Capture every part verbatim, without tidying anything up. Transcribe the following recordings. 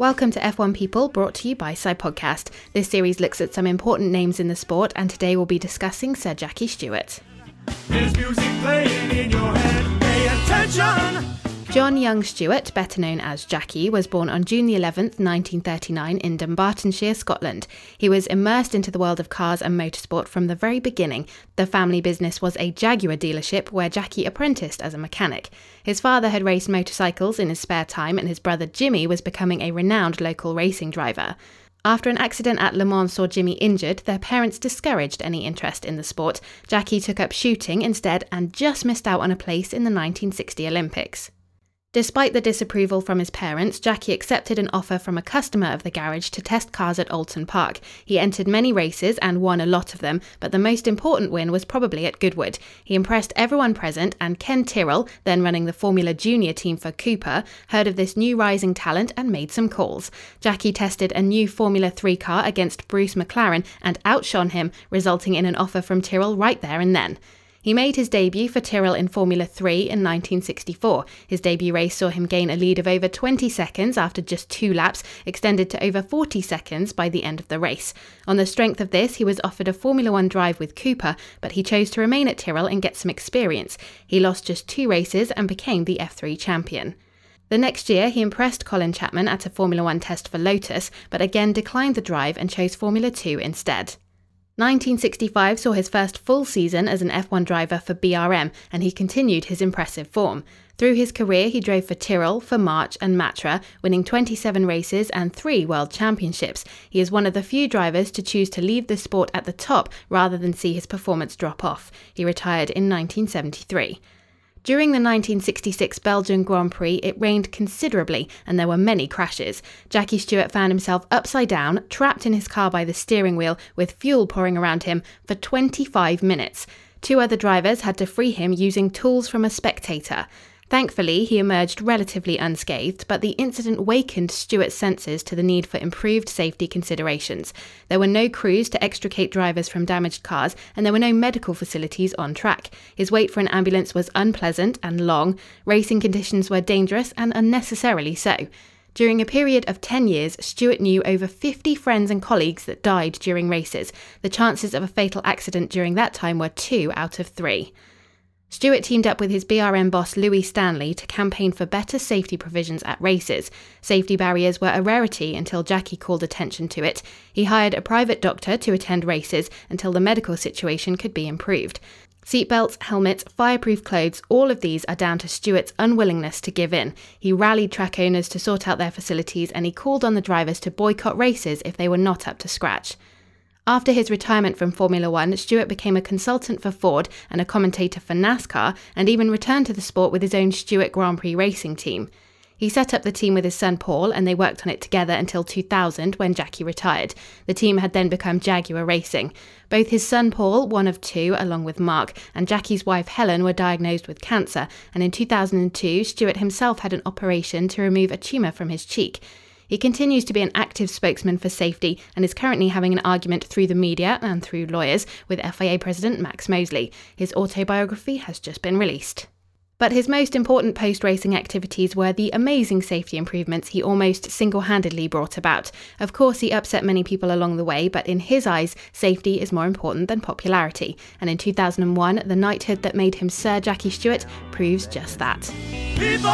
Welcome to F one People, brought to you by SciPodcast. This series looks at some important names in the sport, and today we'll be discussing Sir Jackie Stewart. There's music playing in your head, pay attention! John Young Stewart, better known as Jackie, was born on June the eleventh, nineteen thirty-nine in Dunbartonshire, Scotland. He was immersed into the world of cars and motorsport from the very beginning. The family business was a Jaguar dealership where Jackie apprenticed as a mechanic. His father had raced motorcycles in his spare time, and his brother Jimmy was becoming a renowned local racing driver. After an accident at Le Mans saw Jimmy injured, their parents discouraged any interest in the sport. Jackie took up shooting instead and just missed out on a place in the nineteen sixty Olympics. Despite the disapproval from his parents, Jackie accepted an offer from a customer of the garage to test cars at Oulton Park. He entered many races and won a lot of them, but the most important win was probably at Goodwood. He impressed everyone present, and Ken Tyrrell, then running the Formula Junior team for Cooper, heard of this new rising talent and made some calls. Jackie tested a new Formula three car against Bruce McLaren and outshone him, resulting in an offer from Tyrrell right there and then. He made his debut for Tyrrell in Formula three in nineteen sixty-four. His debut race saw him gain a lead of over twenty seconds after just two laps, extended to over forty seconds by the end of the race. On the strength of this, he was offered a Formula one drive with Cooper, but he chose to remain at Tyrrell and get some experience. He lost just two races and became the F three champion. The next year, he impressed Colin Chapman at a Formula one test for Lotus, but again declined the drive and chose Formula two instead. nineteen sixty-five saw his first full season as an F one driver for B R M, and he continued his impressive form. Through his career, he drove for Tyrrell, for March and Matra, winning twenty-seven races and three world championships. He is one of the few drivers to choose to leave the sport at the top rather than see his performance drop off. He retired in nineteen seventy-three. During the nineteen sixty-six Belgian Grand Prix, it rained considerably and there were many crashes. Jackie Stewart found himself upside down, trapped in his car by the steering wheel, with fuel pouring around him for twenty-five minutes. Two other drivers had to free him using tools from a spectator. Thankfully, he emerged relatively unscathed, but the incident wakened Stewart's senses to the need for improved safety considerations. There were no crews to extricate drivers from damaged cars, and there were no medical facilities on track. His wait for an ambulance was unpleasant and long. Racing conditions were dangerous and unnecessarily so. During a period of ten years, Stewart knew over fifty friends and colleagues that died during races. The chances of a fatal accident during that time were two out of three. Stewart teamed up with his B R M boss Louis Stanley to campaign for better safety provisions at races. Safety barriers were a rarity until Jackie called attention to it. He hired a private doctor to attend races until the medical situation could be improved. Seatbelts, helmets, fireproof clothes, all of these are down to Stewart's unwillingness to give in. He rallied track owners to sort out their facilities, and he called on the drivers to boycott races if they were not up to scratch. After his retirement from Formula One, Stewart became a consultant for Ford and a commentator for NASCAR, and even returned to the sport with his own Stewart Grand Prix racing team. He set up the team with his son Paul, and they worked on it together until two thousand, when Jackie retired. The team had then become Jaguar Racing. Both his son Paul, one of two, along with Mark, and Jackie's wife Helen were diagnosed with cancer, and in two thousand two, Stewart himself had an operation to remove a tumour from his cheek. He continues to be an active spokesman for safety and is currently having an argument through the media and through lawyers with F I A President Max Mosley. His autobiography has just been released. But his most important post-racing activities were the amazing safety improvements he almost single-handedly brought about. Of course, he upset many people along the way, but in his eyes, safety is more important than popularity. And in two thousand one, the knighthood that made him Sir Jackie Stewart proves just that. People,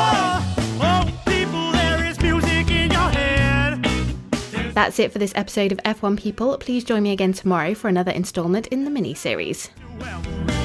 oh people, there is music in your head. That's it for this episode of F one People. Please join me again tomorrow for another instalment in the mini-series. Well,